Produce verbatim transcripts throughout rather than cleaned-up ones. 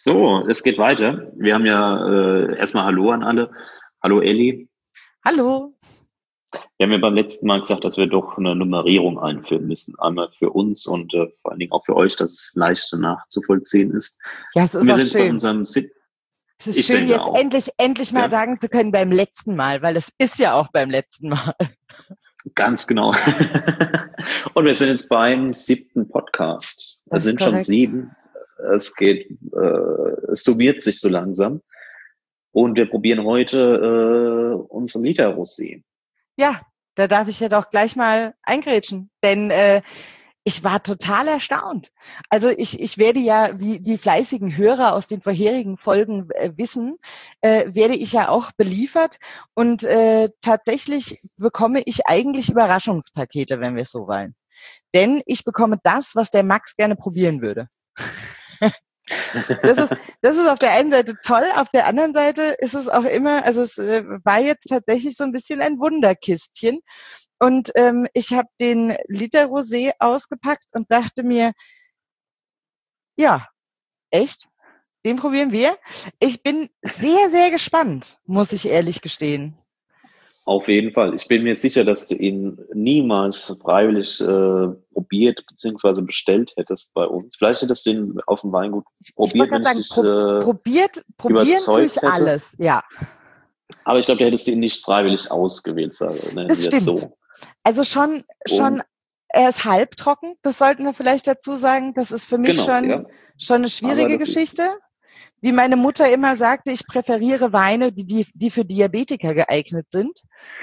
So, es geht weiter. Wir haben ja äh, erstmal Hallo an alle. Hallo Elli. Hallo. Wir haben ja beim letzten Mal gesagt, dass wir doch eine Nummerierung einführen müssen. Einmal für uns und äh, vor allen Dingen auch für euch, dass es leichter nachzuvollziehen ist. Ja, es Und ist wir auch sind jetzt bei schön. unserem Sit. Es ist Ich schön, denke jetzt auch. endlich, endlich mal Ja, sagen zu können beim letzten Mal, weil es ist ja auch beim letzten Mal. ganz genau. Und wir sind jetzt beim siebten Podcast. Es Das ist sind schon korrekt. sieben. Es geht, äh, es summiert sich so langsam. Und wir probieren heute äh, unseren Liter Rosé. Ja, da darf ich ja doch gleich mal eingrätschen, denn äh, ich war total erstaunt. Also ich, ich werde ja, wie die fleißigen Hörer aus den vorherigen Folgen äh, wissen, äh, werde ich ja auch beliefert und äh, tatsächlich bekomme ich eigentlich Überraschungspakete, wenn wir es so wollen. Denn ich bekomme das, was der Max gerne probieren würde. Das ist, das ist auf der einen Seite toll, auf der anderen Seite ist es auch immer, also es äh, war jetzt tatsächlich so ein bisschen ein Wunderkistchen. Und ähm, ich habe den Liter Rosé ausgepackt und dachte mir, ja, echt? Den probieren wir. Ich bin sehr, sehr gespannt, muss ich ehrlich gestehen. Auf jeden Fall. Ich bin mir sicher, dass du ihn niemals freiwillig äh, probiert bzw. bestellt hättest bei uns. Vielleicht hättest du ihn auf dem Weingut Ich wollte probiert, gerade wenn ich sagen, dich prob äh, probiert, probieren tue überzeugt ich hätte. alles. Ja, Aber ich glaube, du hättest ihn nicht freiwillig ausgewählt, sagen, nennen das wir es stimmt. so. Also schon, schon, Und er ist halbtrocken. Das sollten wir vielleicht dazu sagen. Das ist für mich genau, schon, ja. schon eine Aber schwierige das ist, Geschichte. Wie meine Mutter immer sagte, ich präferiere Weine, die, die, die für Diabetiker geeignet sind.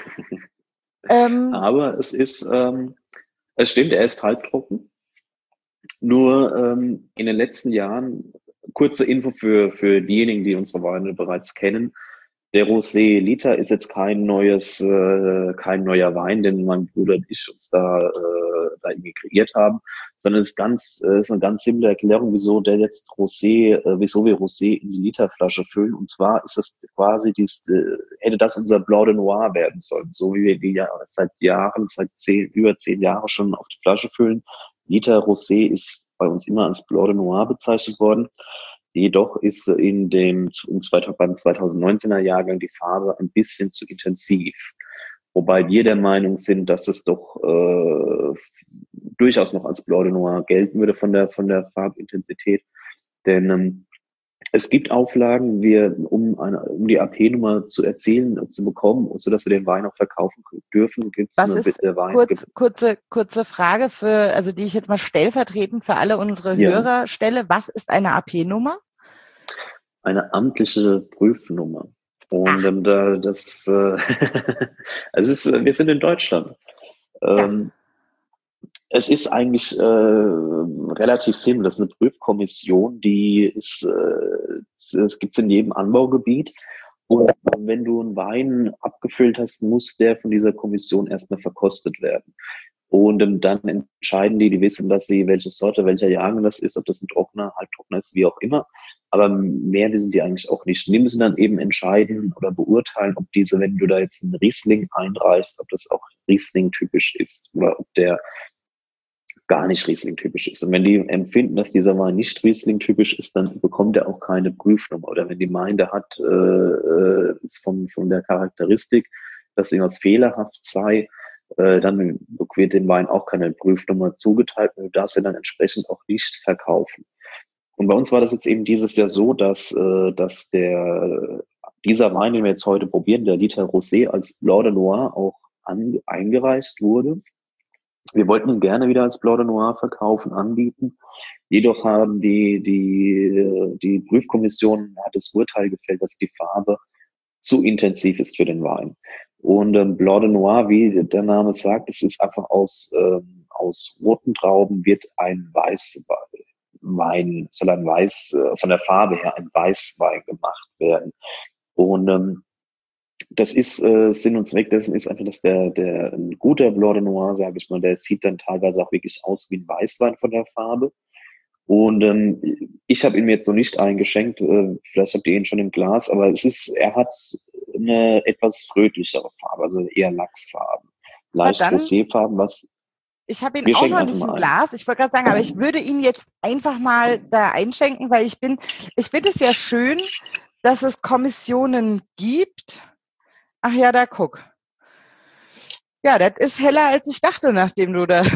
Ähm, aber es ist, ähm, es stimmt, er ist halbtrocken. Nur ähm, in den letzten Jahren, kurze Info für, für diejenigen, die unsere Weine bereits kennen, der Rosé Liter ist jetzt kein neues, äh, kein neuer Wein, den mein Bruder und ich uns da, äh, da irgendwie kreiert haben, sondern es ist ganz, äh, ist eine ganz simple Erklärung, wieso der jetzt Rosé, äh, wieso wir Rosé in die Literflasche füllen. Und zwar ist es quasi dies, äh, hätte das unser Blanc de Noir werden sollen, so wie wir die ja seit Jahren, seit zehn, über zehn Jahren schon auf die Flasche füllen. Liter Rosé ist bei uns immer als Blanc de Noir bezeichnet worden. Jedoch ist in dem im beim zweitausendneunzehner Jahrgang die Farbe ein bisschen zu intensiv. Wobei wir der Meinung sind, dass es doch äh, durchaus noch als Blanc de Noir gelten würde von der, von der Farbintensität. Denn ähm, es gibt Auflagen, wir, um, eine, um die A P-Nummer zu erzielen, zu bekommen, sodass wir den Wein auch verkaufen dürfen, gibt es was eine ist, äh, Wein. kurz, kurze, kurze Frage für, also die ich jetzt mal stellvertretend für alle unsere Ja, Hörer stelle. Was ist eine A P-Nummer? eine amtliche Prüfnummer. Und Ach, ähm, da, das, äh, es ist, äh, wir sind in Deutschland. ja. Ähm, es ist eigentlich äh, relativ simpel. Das ist eine Prüfkommission, die ist, äh, es gibt in jedem Anbaugebiet. Und wenn du einen Wein abgefüllt hast, muss der von dieser Kommission erstmal verkostet werden. Und ähm, dann entscheiden die, die wissen, dass sie, welche Sorte, welcher Jahrgang das ist, ob das ein Trockener, Halbtrockener ist, wie auch immer. Aber mehr wissen die eigentlich auch nicht. Und die müssen dann eben entscheiden oder beurteilen, ob diese, wenn du da jetzt einen Riesling einreichst, ob das auch Riesling-typisch ist oder ob der gar nicht Riesling-typisch ist. Und wenn die empfinden, dass dieser Wein nicht Riesling-typisch ist, dann bekommt er auch keine Prüfnummer. Oder wenn die meinen, der hat, äh, äh, ist von, von der Charakteristik, dass irgendwas fehlerhaft sei, äh, dann wird dem Wein auch keine Prüfnummer zugeteilt und du darfst ihn dann entsprechend auch nicht verkaufen. Und bei uns war das jetzt eben dieses Jahr so, dass, äh, dass der, dieser Wein, den wir jetzt heute probieren, der Liter Rosé als Blanc de Noir auch an, eingereicht wurde. Wir wollten ihn gerne wieder als Blanc de Noir verkaufen, anbieten. Jedoch haben die, die, die Prüfkommission hat das Urteil gefällt, dass die Farbe zu intensiv ist für den Wein. Und ähm, Blanc de Noir, wie der Name sagt, es ist einfach aus, ähm, aus roten Trauben wird ein Weißwein, soll ein Weiß, äh, von der Farbe her ein Weißwein gemacht werden. Und ähm, das ist äh, Sinn und Zweck dessen ist einfach, dass der, der ein guter Blanc de Noir, sage ich mal, der sieht dann teilweise auch wirklich aus wie ein Weißwein von der Farbe. Und ähm, ich habe ihn mir jetzt noch nicht eingeschenkt, äh, vielleicht habt ihr ihn schon im Glas, aber es ist, er hat eine etwas rötlichere Farbe, also eher Lachsfarben. Aber Leicht dann, Roséfarben, was. Ich habe ihn Wir auch schenken noch einfach nicht mal im ein. Glas. Ich wollte gerade sagen, aber ich würde ihn jetzt einfach mal da einschenken, weil ich bin, ich finde es ja schön, dass es Kommissionen gibt. Ach ja, da guck. Ja, das ist heller, als ich dachte, nachdem du da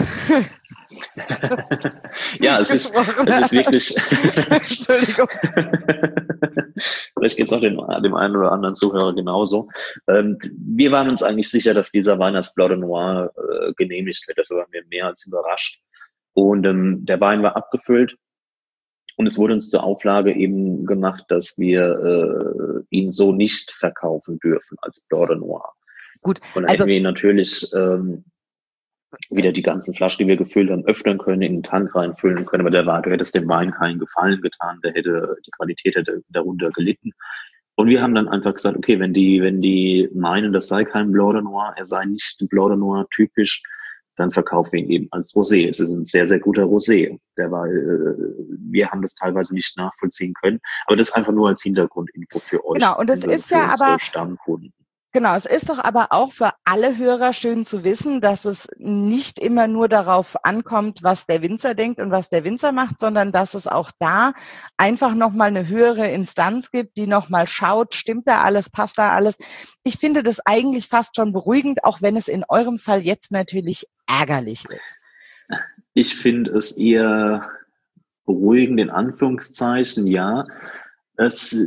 Ja, es ist, gesprochen es ist hast. wirklich. Entschuldigung. Vielleicht geht es auch dem, dem einen oder anderen Zuhörer genauso. Ähm, wir waren uns eigentlich sicher, dass dieser Wein als Blanc de Noir äh, genehmigt wird. Das waren wir mehr als überrascht. Und ähm, der Wein war abgefüllt. Und es wurde uns zur Auflage eben gemacht, dass wir äh, ihn so nicht verkaufen dürfen als Blanc de Noir. Gut, Und dann also hätten wir ihn natürlich ähm, wieder die ganzen Flaschen, die wir gefüllt haben, öffnen können, in den Tank reinfüllen können. Aber der war, du hättest dem Wein keinen Gefallen getan, der hätte, die Qualität hätte darunter gelitten. Und wir haben dann einfach gesagt, okay, wenn die, wenn die meinen, das sei kein Blanc de Noir, er sei nicht Blanc de Noir typisch, dann verkaufen wir ihn eben als Rosé. Es ist ein sehr, sehr guter Rosé. Der war, äh, wir haben das teilweise nicht nachvollziehen können. Aber das einfach nur als Hintergrundinfo für euch. genau, und es ist für ja unsere aber Stammkunden. Genau, es ist doch aber auch für alle Hörer schön zu wissen, dass es nicht immer nur darauf ankommt, was der Winzer denkt und was der Winzer macht, sondern dass es auch da einfach nochmal eine höhere Instanz gibt, die nochmal schaut, stimmt da alles, passt da alles. Ich finde das eigentlich fast schon beruhigend, auch wenn es in eurem Fall jetzt natürlich ärgerlich ist. Ich finde es eher beruhigend, in Anführungszeichen, ja. Es,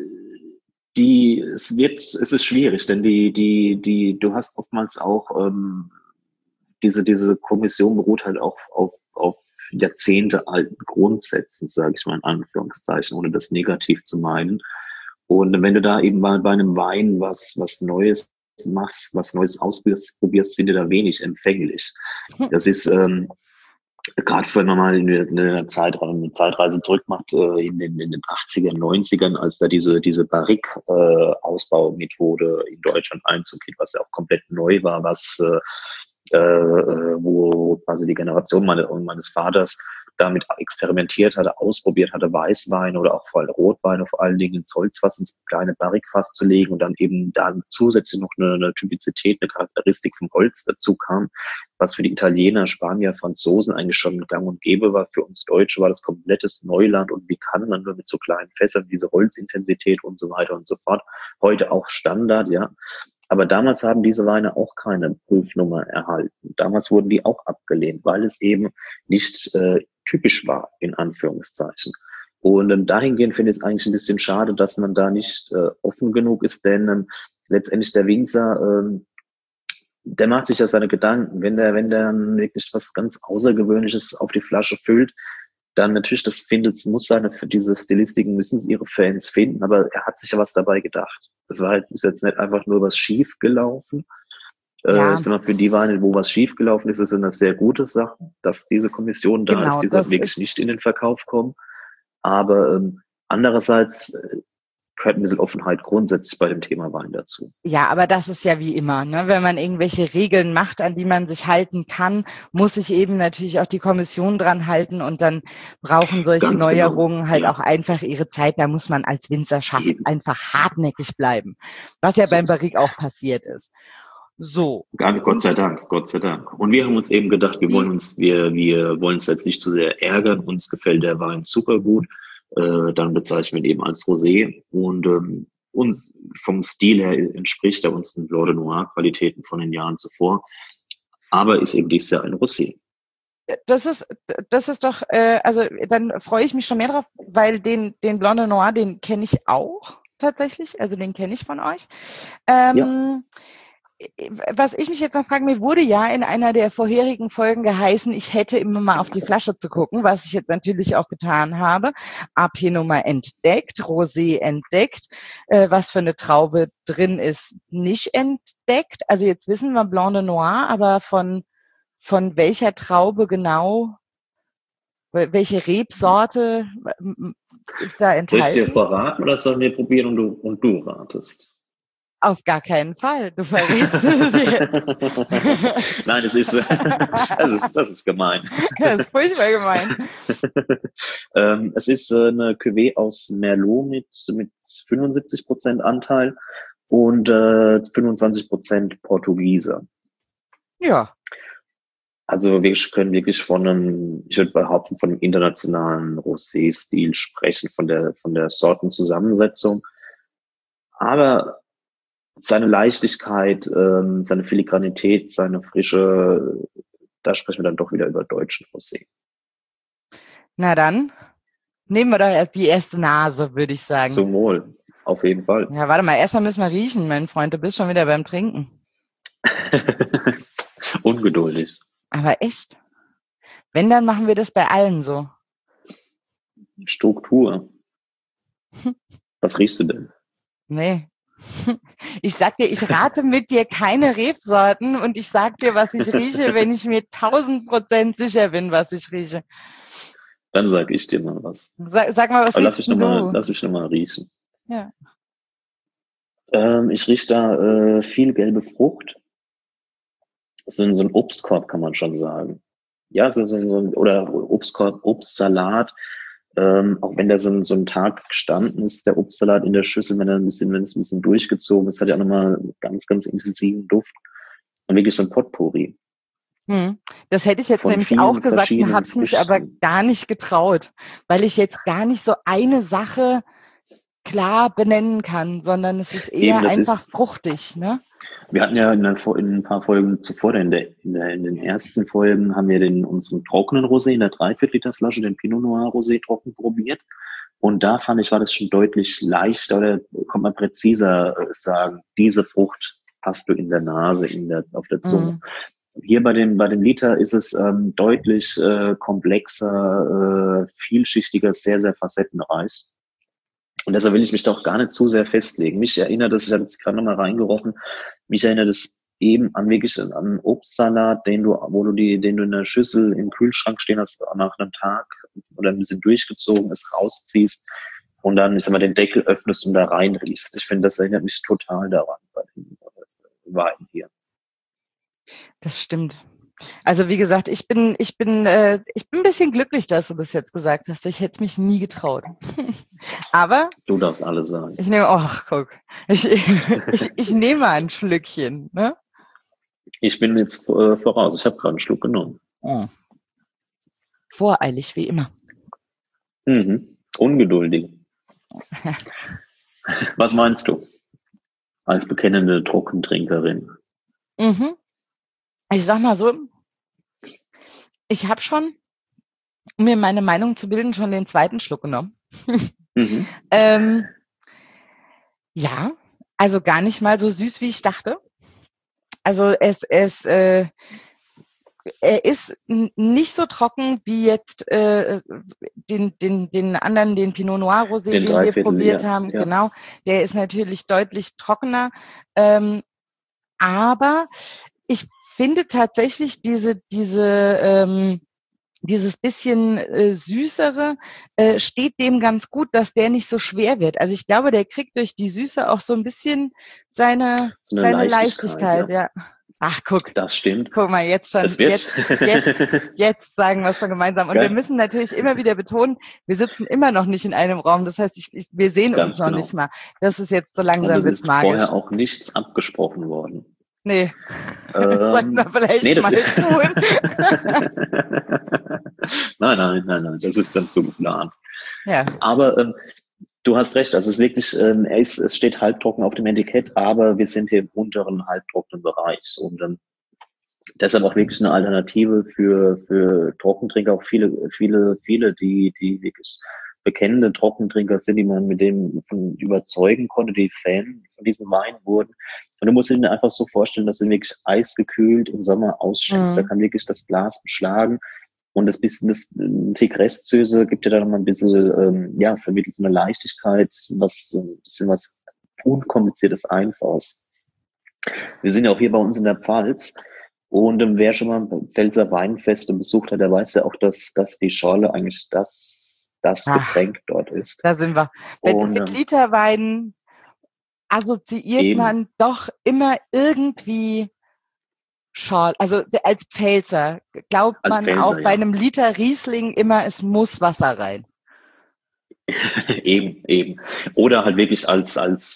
die, es wird, es ist schwierig, denn die, die, die, du hast oftmals auch ähm, diese, diese Kommission beruht halt auch auf, auf Jahrzehnte alten Grundsätzen, sage ich mal in Anführungszeichen, ohne das negativ zu meinen. Und wenn du da eben mal bei einem Wein was, was Neues machst, was Neues ausprobierst, probierst, sind die da wenig empfänglich. Das ist ähm, gerade wenn man mal eine, eine, Zeit, eine Zeitreise zurückmacht, äh, in, den, in den achtzigern, neunzigern, als da diese, diese Barrique-Ausbaumethode äh, in Deutschland Einzug hielt, was ja auch komplett neu war, was äh, äh, wo quasi die Generation meine, meines Vaters damit experimentiert hatte, ausprobiert hatte, Weißweine oder auch vor allem Rotweine vor allen Dingen ins Holzfass, ins kleine Barrikfass zu legen und dann eben dann zusätzlich noch eine, eine Typizität, eine Charakteristik vom Holz dazu kam, was für die Italiener, Spanier, Franzosen eigentlich schon gang und gäbe war. Für uns Deutsche war das komplettes Neuland und wie kann man nur mit so kleinen Fässern diese Holzintensität und so weiter und so fort. Heute auch Standard, ja. Aber damals haben diese Weine auch keine Prüfnummer erhalten. Damals wurden die auch abgelehnt, weil es eben nicht äh, typisch war, in Anführungszeichen. Und ähm, dahingehend finde ich es eigentlich ein bisschen schade, dass man da nicht äh, offen genug ist, denn ähm, letztendlich der Winzer, ähm, der macht sich ja seine Gedanken. Wenn der, wenn der wirklich was ganz Außergewöhnliches auf die Flasche füllt, dann natürlich, das findet, muss seine, für diese Stilistiken müssen es ihre Fans finden, aber er hat sich ja was dabei gedacht. Das war halt, ist jetzt nicht einfach nur was schief gelaufen. Ja. Äh, sondern für die Weine, wo was schief gelaufen ist, ist eine sehr gute Sache, dass diese Kommission da Genau, ist, die wirklich nicht in den Verkauf kommen. Aber ähm, andererseits äh, gehört ein bisschen Offenheit grundsätzlich bei dem Thema Wein dazu. Ja, aber das ist ja wie immer, ne? Wenn man irgendwelche Regeln macht, an die man sich halten kann, muss sich eben natürlich auch die Kommission dran halten und dann brauchen solche Ganz Neuerungen genau. halt Ja. auch einfach ihre Zeit. Da muss man als Winzer schaffen, Eben. einfach hartnäckig bleiben, was ja So beim ist es. Barrique auch passiert ist. So. Ganz Gott sei Dank, Gott sei Dank. Und wir haben uns eben gedacht, wir Wie- wollen uns, wir, wir wollen uns jetzt nicht zu sehr ärgern. Uns gefällt der Wein super gut. Äh, dann bezeichnen wir ihn eben als Rosé. Und ähm, uns vom Stil her entspricht er uns den Blanc de Noir Qualitäten von den Jahren zuvor. Aber ist eben dieses Jahr ein Rosé. Das ist, das ist doch, äh, also dann freue ich mich schon mehr drauf, weil den, den Blanc de Noir, den kenne ich auch tatsächlich, also den kenne ich von euch. Ähm, Ja. Was ich mich jetzt noch frage, mir wurde ja in einer der vorherigen Folgen geheißen, ich hätte immer mal auf die Flasche zu gucken, was ich jetzt natürlich auch getan habe. A P-Nummer entdeckt, Rosé entdeckt, äh, was für eine Traube drin ist, nicht entdeckt. Also jetzt wissen wir Blanc de Noir, aber von, von welcher Traube genau, welche Rebsorte ist da enthalten? Soll ich dir verraten oder sollen wir probieren und du, und du ratest? Auf gar keinen Fall. Du verrätst es jetzt. Nein, das ist, das ist, das ist gemein. Das ist furchtbar gemein. ähm, es ist äh, eine Cuvée aus Merlot mit, mit fünfundsiebzig Prozent Anteil und äh, fünfundzwanzig Prozent Portugiese. Ja. Also wir können wirklich von einem, ich würde behaupten, von einem internationalen Rosé-Stil sprechen, von der, von der Sortenzusammensetzung. Aber seine Leichtigkeit, ähm, seine Filigranität, seine Frische, da sprechen wir dann doch wieder über deutschen Rosé. Na dann, nehmen wir doch erst die erste Nase, würde ich sagen. Zum Wohl, auf jeden Fall. Ja, warte mal, erstmal müssen wir riechen, mein Freund. Du bist schon wieder beim Trinken. Ungeduldig. Aber echt? Wenn, dann machen wir das bei allen so. Struktur. Was riechst du denn? Nee. Ich sag dir, ich rate mit dir keine Rebsorten und ich sag dir, was ich rieche, wenn ich mir tausend Prozent sicher bin, was ich rieche. Dann sag ich dir mal was. Sag, sag mal, was Aber lass riechst mich noch du? mal, lass mich noch mal riechen. Ja. Ähm, ich rieche da äh, viel gelbe Frucht. So ein, so ein Obstkorb, kann man schon sagen. Ja, so, so, so ein, oder Obstkorb, Obstsalat. Ähm, auch wenn der so, ein, so ein Tag gestanden ist, der Obstsalat in der Schüssel, wenn er ein bisschen, wenn es ein bisschen durchgezogen ist, hat er auch nochmal einen ganz, ganz intensiven Duft. Und wirklich so ein Potpourri. Hm. Das hätte ich jetzt Von nämlich vielen auch gesagt, verschiedenen habe es mich aber Früchten. gar nicht getraut, weil ich jetzt gar nicht so eine Sache klar benennen kann, sondern es ist eher Eben, das einfach ist- fruchtig, ne? Wir hatten ja in, ein, in ein paar Folgen zuvor, in, der, in, der, in den ersten Folgen haben wir den unseren trockenen Rosé in der dreiviertel Liter Flasche, den Pinot Noir Rosé trocken probiert. Und da fand ich, war das schon deutlich leichter oder kann man präziser äh, sagen, diese Frucht hast du in der Nase, in der, auf der Zunge. Mhm. Hier bei den, bei den Liter ist es ähm, deutlich äh, komplexer, äh, vielschichtiger, sehr, sehr facettenreich. Und deshalb will ich mich doch gar nicht zu sehr festlegen. Mich erinnert das, ich habe jetzt gerade nochmal reingerochen, mich erinnert es eben an wirklich an einen Obstsalat, den du, wo du die, den du in der Schüssel im Kühlschrank stehen hast, nach einem Tag oder ein bisschen durchgezogen ist, rausziehst und dann, ich sag mal, den Deckel öffnest und da reinriechst. Ich finde, das erinnert mich total daran bei den Weinen hier. Das stimmt. Also wie gesagt, ich bin, ich bin, äh, ich bin ein bisschen glücklich, dass du das jetzt gesagt hast. Ich hätte es mich nie getraut. Aber Du darfst alles sagen. ich nehme, ach guck, ich, ich, ich nehme ein Schlückchen. Ne? Ich bin jetzt äh, voraus. Ich habe gerade einen Schluck genommen. Oh. Voreilig, wie immer. Mhm. Ungeduldig. Was meinst du? Als bekennende Trockentrinkerin. Mhm. Ich sag mal so, ich habe schon, um mir meine Meinung zu bilden, schon den zweiten Schluck genommen. Mhm. ähm, ja, also gar nicht mal so süß, wie ich dachte. Also es, es, äh, er ist n- nicht so trocken wie jetzt äh, den, den, den anderen, den Pinot Noir Rosé, Den den wir Dreiviertel, probiert ja, haben. ja. Genau, der ist natürlich deutlich trockener. Ähm, aber ich finde tatsächlich diese, diese, ähm, dieses bisschen äh, süßere äh, steht dem ganz gut, dass der nicht so schwer wird. Also ich glaube, der kriegt durch die Süße auch so ein bisschen seine, So eine seine Leichtigkeit, Leichtigkeit, ja. Ach, guck, Das stimmt. guck mal, jetzt schon, Es wird. jetzt, jetzt, jetzt sagen wir es schon gemeinsam. Und Geil. wir müssen natürlich immer wieder betonen, wir sitzen immer noch nicht in einem Raum. Das heißt, ich, ich, wir sehen Ganz uns noch genau. nicht mal. Das ist jetzt so Und langsam es wird's ist magisch. vorher auch nichts abgesprochen worden. Nee, das sollten wir Ähm, vielleicht nee, das mal tun. nein, nein, nein, nein, das ist dann zu geplant. Ja. Aber ähm, du hast recht, also es ist wirklich, ähm, er ist, es steht halbtrocken auf dem Etikett, aber wir sind hier im unteren halbtrockenen Bereich. Und ähm, deshalb auch wirklich eine Alternative für, für Trockentrinker, auch viele, viele, viele, die, die wirklich bekennende Trockentrinker sind, die man mit dem von überzeugen konnte, die Fan von diesem Wein wurden. Und du musst dir einfach so vorstellen, dass du wirklich eisgekühlt im Sommer ausschenkst. Mhm. Da kann wirklich das Glas beschlagen. Und das bisschen, das Tick Restsüße gibt dir da noch mal ein bisschen, ähm, ja, vermittelt so eine Leichtigkeit, was, ein bisschen was unkompliziertes, Einfaches. Wir sind ja auch hier bei uns in der Pfalz. Und ähm, wer schon mal Pfälzer Weinfeste besucht hat, der weiß ja auch, dass, dass die Schorle eigentlich das, das Ach, Getränk dort ist. Da sind wir. Mit, Und, mit ähm, Literweinen assoziiert eben. man doch immer irgendwie Schorle. Also der- als Pfälzer glaubt Als man Pfälzer, auch bei ja. einem Liter Riesling immer, es muss Wasser rein. Eben, eben. Oder halt wirklich als, als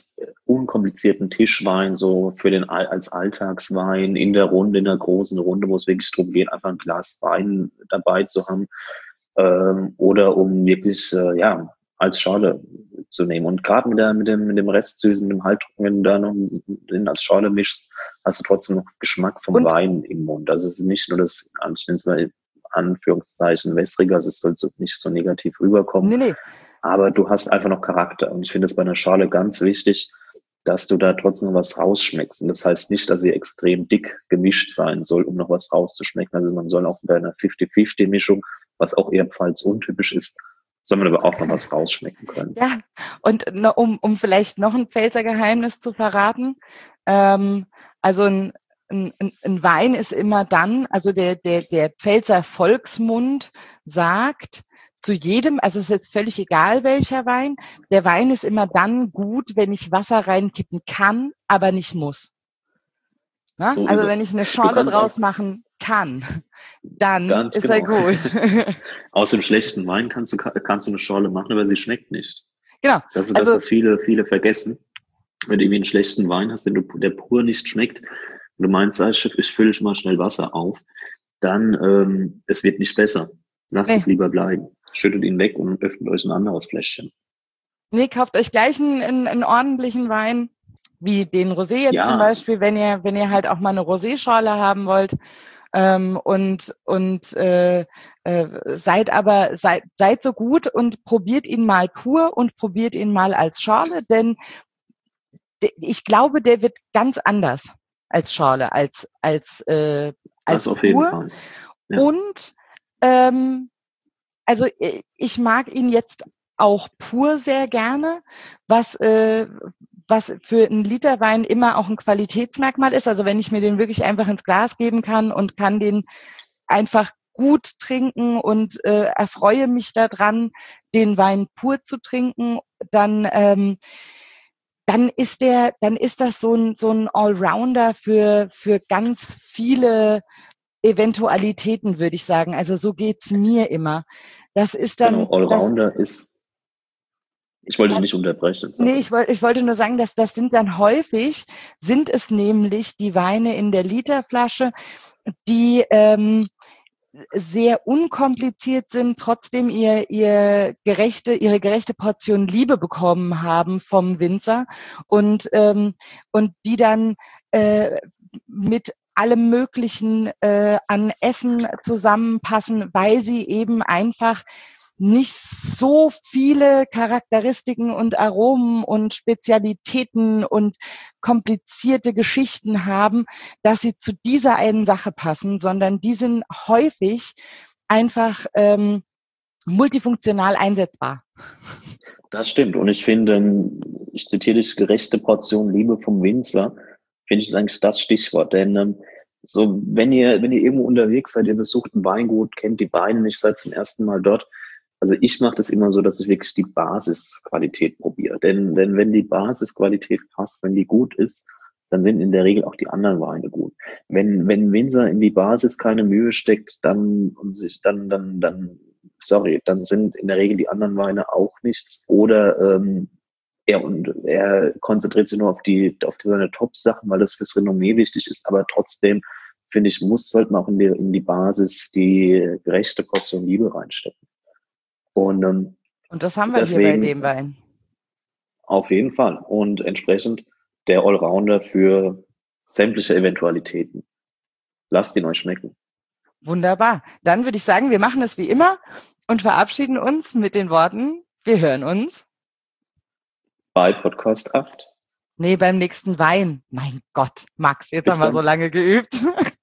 unkomplizierten Tischwein, so für den als Alltagswein in der Runde, in der großen Runde, wo es wirklich darum geht, einfach ein Glas Wein dabei zu haben, ähm, oder um wirklich, äh, ja, als Schorle zu nehmen. Und gerade mit, der, mit, dem, mit dem Restsüßen, dem Halbtrocken, wenn du da noch den als Schorle mischst, hast du trotzdem noch Geschmack vom und? Wein im Mund. Also es ist nicht nur das, ich nenne es mal Anführungszeichen wässriger, also es soll so nicht so negativ rüberkommen. Nee, nee. Aber du hast einfach noch Charakter. Und ich finde es bei einer Schorle ganz wichtig, dass du da trotzdem noch was rausschmeckst. Und das heißt nicht, dass sie extrem dick gemischt sein soll, um noch was rauszuschmecken. Also man soll auch bei einer fünfzig fünfzig Mischung, was auch eher pfalz untypisch ist, soll man aber auch noch was rausschmecken können. Ja, und um, um vielleicht noch ein Pfälzer Geheimnis zu verraten, ähm, also ein, ein, ein Wein ist immer dann, also der, der, der Pfälzer Volksmund sagt zu jedem, also es ist jetzt völlig egal welcher Wein, der Wein ist immer dann gut, wenn ich Wasser reinkippen kann, aber nicht muss. Ja? So also wenn ich eine Schorle draus machen kann, dann Ganz ist genau. er gut. Aus dem schlechten Wein kannst du, kannst du eine Schorle machen, aber sie schmeckt nicht. Genau. Das ist also, das, was viele, viele vergessen. Wenn du irgendwie einen schlechten Wein hast, den du, der pur nicht schmeckt, und du meinst, ich, ich fülle mal schnell Wasser auf, dann ähm, es wird nicht besser. Lasst nee. es lieber bleiben. Schüttet ihn weg und öffnet euch ein anderes Fläschchen. Nee, kauft euch gleich einen, einen, einen ordentlichen Wein, wie den Rosé jetzt ja. zum Beispiel, wenn ihr, wenn ihr halt auch mal eine Rosé-Schorle haben wollt. Ähm, und und äh, äh, seid aber seid, seid so gut und probiert ihn mal pur und probiert ihn mal als Schorle, denn de, ich glaube, der wird ganz anders als Schorle, als als äh, als das auf pur. Jeden Fall. Ja. Und ähm, also ich mag ihn jetzt auch pur sehr gerne, was äh, was für einen Liter Wein immer auch ein Qualitätsmerkmal ist. Also wenn ich mir den wirklich einfach ins Glas geben kann und kann den einfach gut trinken und äh, erfreue mich daran, den Wein pur zu trinken, dann ähm, dann ist der, dann ist das so ein so ein Allrounder für für ganz viele Eventualitäten, würde ich sagen. Also so geht's mir immer. Das ist dann genau, Allrounder das, ist Ich wollte nicht unterbrechen. Sorry. Nee, ich wollte, ich wollte nur sagen, dass das sind dann häufig, sind es nämlich die Weine in der Literflasche, die ähm, sehr unkompliziert sind, trotzdem ihr, ihr gerechte, ihre gerechte Portion Liebe bekommen haben vom Winzer und, ähm, und die dann äh, mit allem Möglichen äh, an Essen zusammenpassen, weil sie eben einfach nicht so viele Charakteristiken und Aromen und Spezialitäten und komplizierte Geschichten haben, dass sie zu dieser einen Sache passen, sondern die sind häufig einfach ähm, multifunktional einsetzbar. Das stimmt. Und ich finde, ich zitiere dich, gerechte Portion Liebe vom Winzer, finde ich ist eigentlich das Stichwort. Denn ähm, so, wenn ihr, wenn ihr irgendwo unterwegs seid, ihr besucht ein Weingut, kennt die Weine nicht, seid zum ersten Mal dort. Also ich mache das immer so, dass ich wirklich die Basisqualität probiere. Denn, denn wenn die Basisqualität passt, wenn die gut ist, dann sind in der Regel auch die anderen Weine gut. Wenn, wenn Winzer in die Basis keine Mühe steckt, dann, und sich, dann, dann, dann, sorry, dann sind in der Regel die anderen Weine auch nichts. Oder, ähm, er, und er konzentriert sich nur auf die, auf die, seine Top-Sachen, weil das fürs Renommee wichtig ist. Aber trotzdem, finde ich, muss, sollte man auch in die, in die Basis die gerechte Portion Liebe reinstecken. Und, ähm, und das haben wir deswegen, hier bei dem Wein. Auf jeden Fall. Und entsprechend der Allrounder für sämtliche Eventualitäten. Lasst ihn euch schmecken. Wunderbar. Dann würde ich sagen, wir machen es wie immer und verabschieden uns mit den Worten, wir hören uns bei Podcast acht. Nee, beim nächsten Wein. Mein Gott, Max, jetzt Bis haben wir dann. so lange geübt.